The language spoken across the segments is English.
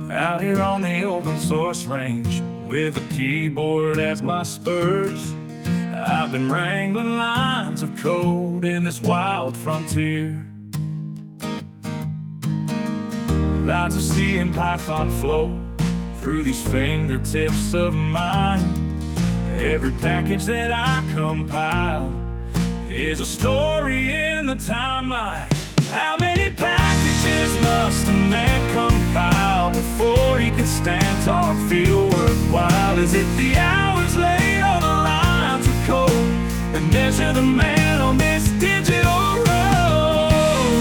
Out here on the open source range, with a keyboard as my spurs, I've been wrangling lines of code in this wild frontier. Lines of C and Python flow through these fingertips of mine. Every package that I compile is a story in the timeline. How many packages must a man compile before he can stand tall and feel worthwhile? Is it the hours laid on the lines of code that measure the man on this digital road?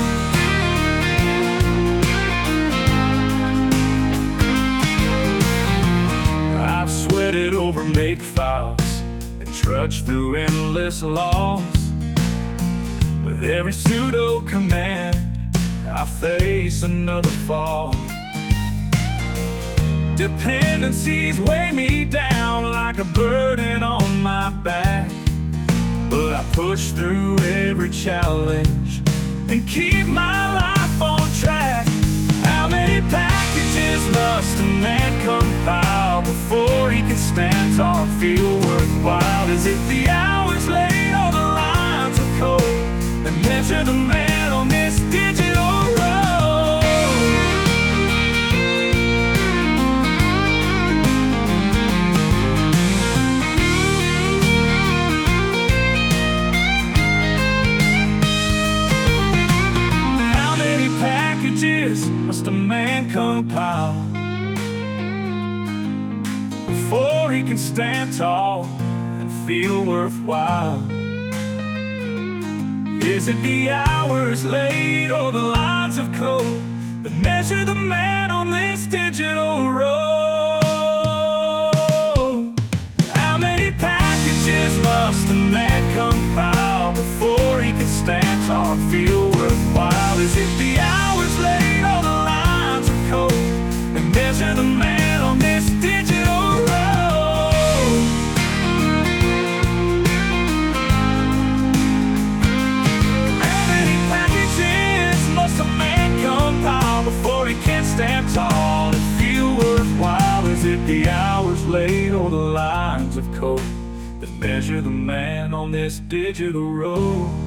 I've sweated over make files and trudged through endless laws. With every pseudo command, I face another fall. Dependencies weigh me down like a burden on my back, but I push through every challenge and keep my life on track. How many packages must a man compile before he can stand tall and feel worthwhile? Is it the hours laid on the lines of code that measure the man on this digital road? How many packages must a man compile before he can stand tall and feel worthwhile? Is it the hours laid or the lines of code that measure the man on this digital road? How many packages must a man compile before he can stand tall and feel worthwhile? Is it the hours laid or the lines of code that measure the man on this digital road? Must a man compile before he can stand tall and feel worthwhile? Is it the hours laid or the lines of code that measure the man on this digital road?